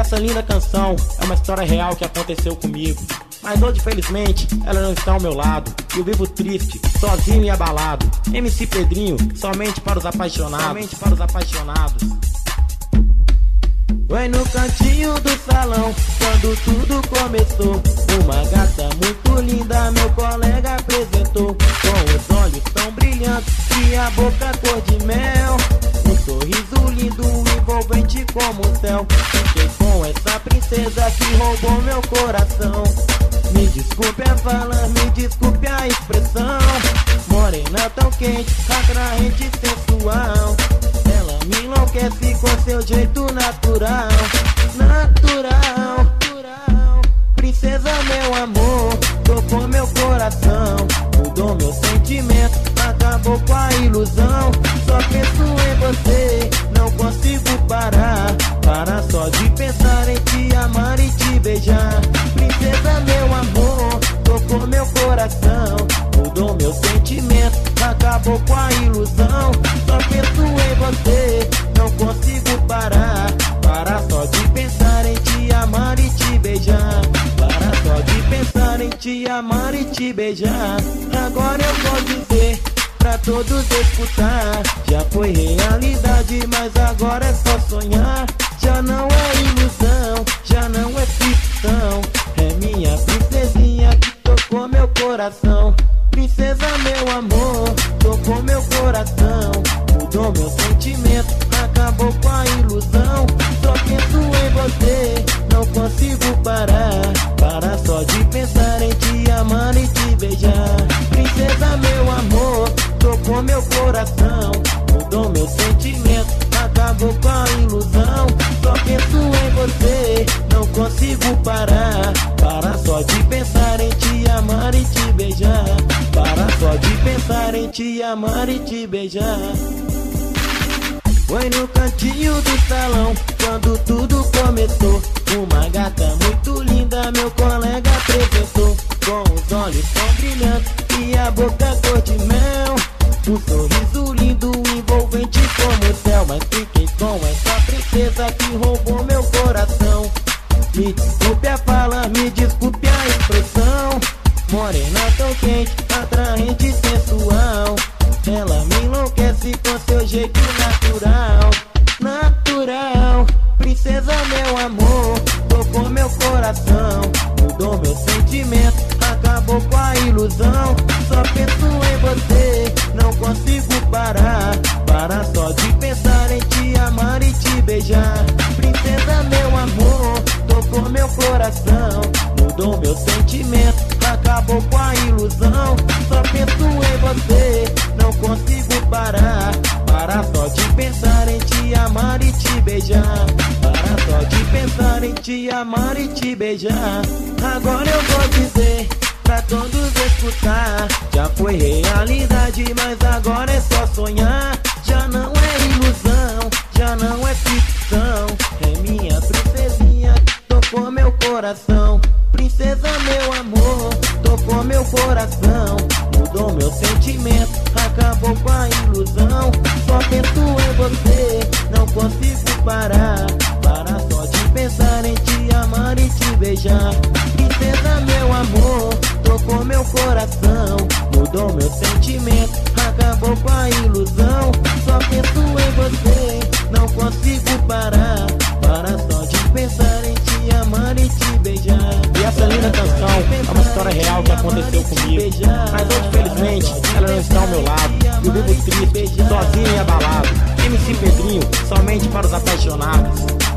essa linda canção é uma história real que aconteceu comigo. Mas hoje, felizmente, ela não está ao meu lado. Eu vivo triste, sozinho e abalado. MC Pedrinho, somente para os apaixonados. Somente para os apaixonados. Foi no cantinho do salão, quando tudo começou. Uma gata muito linda, meu colega apresentou. Com os olhos tão brilhantes e a boca cor de mel. Um sorriso lindo, envolvente como o céu. Fiquei com essa princesa que roubou meu coração. Me desculpe a fala, me desculpe a expressão. Morena tão quente, atraente e sensual. Ela me enlouquece com seu jeito natural. Natural. Princesa, meu amor, tocou meu coração. Mudou meu sentimento, acabou com a ilusão. Só penso em você, não consigo parar. Para só de pensar em te amar e te beijar. Princesa, meu amor, tocou meu coração. Mudou meu sentimento, acabou com a ilusão. Só penso em você, não consigo parar. Para só de pensar em te amar e te beijar. Para só de pensar em te amar e te beijar. Agora eu vou dizer pra todos escutar. Já foi realidade, mas agora é só sonhar. Já não é ilusão, já não é ficção. É minha princesinha que tocou meu coração. Princesa, meu amor, tocou meu coração. Mudou meu sentimento, acabou com a ilusão. Só penso em você, não consigo parar. Para só de pensar em te amar e te beijar. Princesa, meu amor, tocou meu coração. Mudou meu sentimento, acabou com a ilusão. Só penso em você, não consigo parar. Para só de pensar em te amar e te beijar. Para só de pensar em te amar e te beijar. Foi no cantinho do salão, quando tudo começou. Uma gata muito linda, meu colega apresentou. Com os olhos tão brilhantes e a boca cor de mel. Um sorriso lindo, envolvente como o céu. Mas fiquei com essa princesa que roubou meu coração. Me desculpe a fala, me desculpe a expressão. Morena tão quente, atraente e sensual. Ela me enlouquece com seu jeito natural. Natural. Princesa, meu amor, tocou meu coração. Mudou meu sentimento, acabou com a ilusão. Só penso em você, não consigo parar. Para só de pensar em te amar e te beijar. Princesa, meu amor, tocou meu coração. Mudou meu sentimento, acabou com a ilusão. Só penso em você, não consigo parar. Para só de pensar em te amar e te beijar. Para só de pensar em te amar e te beijar. Agora eu vou dizer pra todos escutar. Já foi realidade, mas agora é só sonhar. Já não é ilusão, já não é ficção. É minha princesinha que tocou meu coração. Princesa, meu amor, tocou meu coração. Mudou meu sentimento, acabou com a ilusão. Só penso em você, não consigo parar. Para só de pensar em te amar e te beijar. Princesa, meu amor, tocou meu coração. Mudou meu sentimento, acabou com a ilusão. Só penso em você, não consigo parar. Para só de pensar em te amar e te beijar. E essa linda canção é uma história real que aconteceu comigo. Mas hoje, felizmente, ela não está ao meu lado. Eu vivo triste, sozinho e abalado. MC Pedrinho, somente para os apaixonados.